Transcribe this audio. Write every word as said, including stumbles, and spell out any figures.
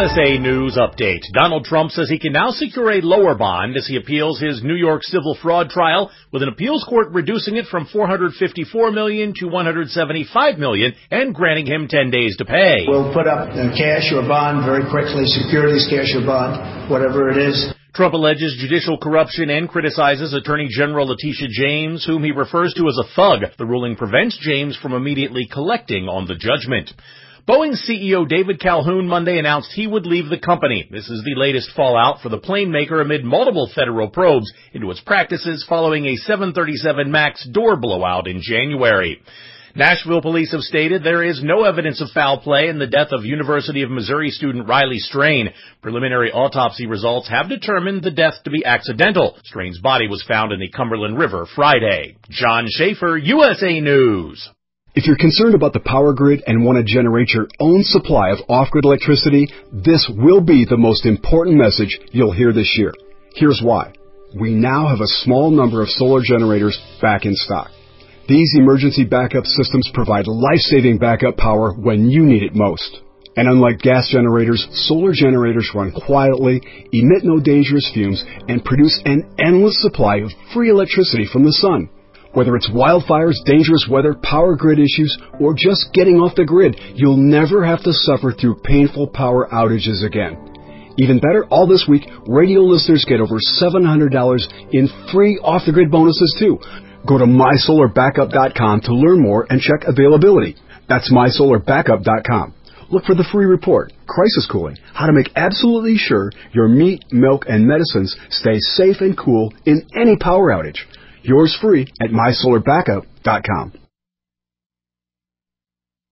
S A News Update. Donald Trump says he can now secure a lower bond as he appeals his New York civil fraud trial, with an appeals court reducing it from four hundred fifty-four million dollars to one hundred seventy-five million dollars and granting him ten days to pay. We'll put up uh, cash or bond very quickly, securities, cash or bond, whatever it is. Trump alleges judicial corruption and criticizes Attorney General Letitia James, whom he refers to as a thug. The ruling prevents James from immediately collecting on the judgment. Boeing C E O David Calhoun Monday announced he would leave the company. This is the latest fallout for the plane maker amid multiple federal probes into its practices following a seven thirty-seven MAX door blowout in January. Nashville police have stated there is no evidence of foul play in the death of University of Missouri student Riley Strain. Preliminary autopsy results have determined the death to be accidental. Strain's body was found in the Cumberland River Friday. John Schaefer, U S A News. If you're concerned about the power grid and want to generate your own supply of off-grid electricity, this will be the most important message you'll hear this year. Here's why. We now have a small number of solar generators back in stock. These emergency backup systems provide life-saving backup power when you need it most. And unlike gas generators, solar generators run quietly, emit no dangerous fumes, and produce an endless supply of free electricity from the sun. Whether it's wildfires, dangerous weather, power grid issues, or just getting off the grid, you'll never have to suffer through painful power outages again. Even better, all this week, radio listeners get over seven hundred dollars in free off-the-grid bonuses too. Go to my solar backup dot com to learn more and check availability. That's my solar backup dot com. Look for the free report, Crisis Cooling, how to make absolutely sure your meat, milk, and medicines stay safe and cool in any power outage. Yours free at my solar backup dot com.